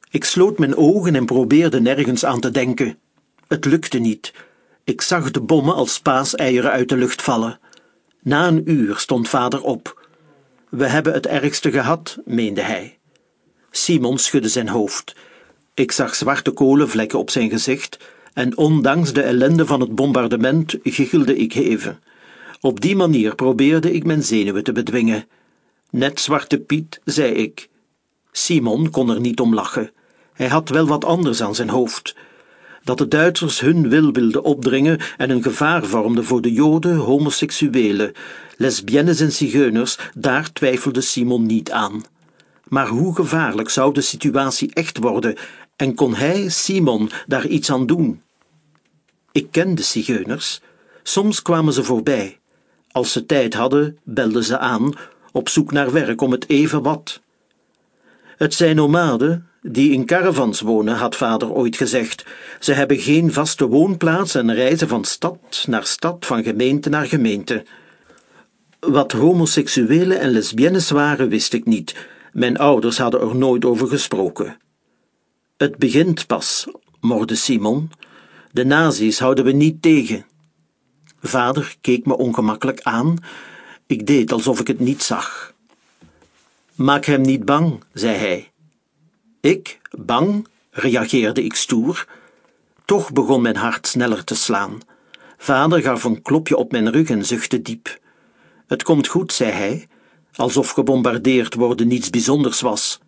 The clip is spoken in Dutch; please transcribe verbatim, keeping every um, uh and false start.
Ik sloot mijn ogen en probeerde nergens aan te denken. Het lukte niet. Ik zag de bommen als paaseieren uit de lucht vallen. Na een uur stond vader op. We hebben het ergste gehad, meende hij. Simon schudde zijn hoofd. Ik zag zwarte kolenvlekken op zijn gezicht en ondanks de ellende van het bombardement giechelde ik even. Op die manier probeerde ik mijn zenuwen te bedwingen. Net Zwarte Piet, zei ik. Simon kon er niet om lachen. Hij had wel wat anders aan zijn hoofd. Dat de Duitsers hun wil wilden opdringen en een gevaar vormden voor de Joden, homoseksuelen, lesbiennes en zigeuners, daar twijfelde Simon niet aan. Maar hoe gevaarlijk zou de situatie echt worden en kon hij, Simon, daar iets aan doen? Ik kende zigeuners. Soms kwamen ze voorbij. Als ze tijd hadden, belden ze aan, op zoek naar werk om het even wat. Het zijn nomaden die in caravans wonen, had vader ooit gezegd. Ze hebben geen vaste woonplaats en reizen van stad naar stad, van gemeente naar gemeente. Wat homoseksuelen en lesbiennes waren, wist ik niet. Mijn ouders hadden er nooit over gesproken. Het begint pas, morde Simon. De nazi's houden we niet tegen. Vader keek me ongemakkelijk aan. Ik deed alsof ik het niet zag. Maak hem niet bang, zei hij. Ik, bang, reageerde ik stoer. Toch begon mijn hart sneller te slaan. Vader gaf een klopje op mijn rug en zuchtte diep. Het komt goed, zei hij, alsof gebombardeerd worden niets bijzonders was.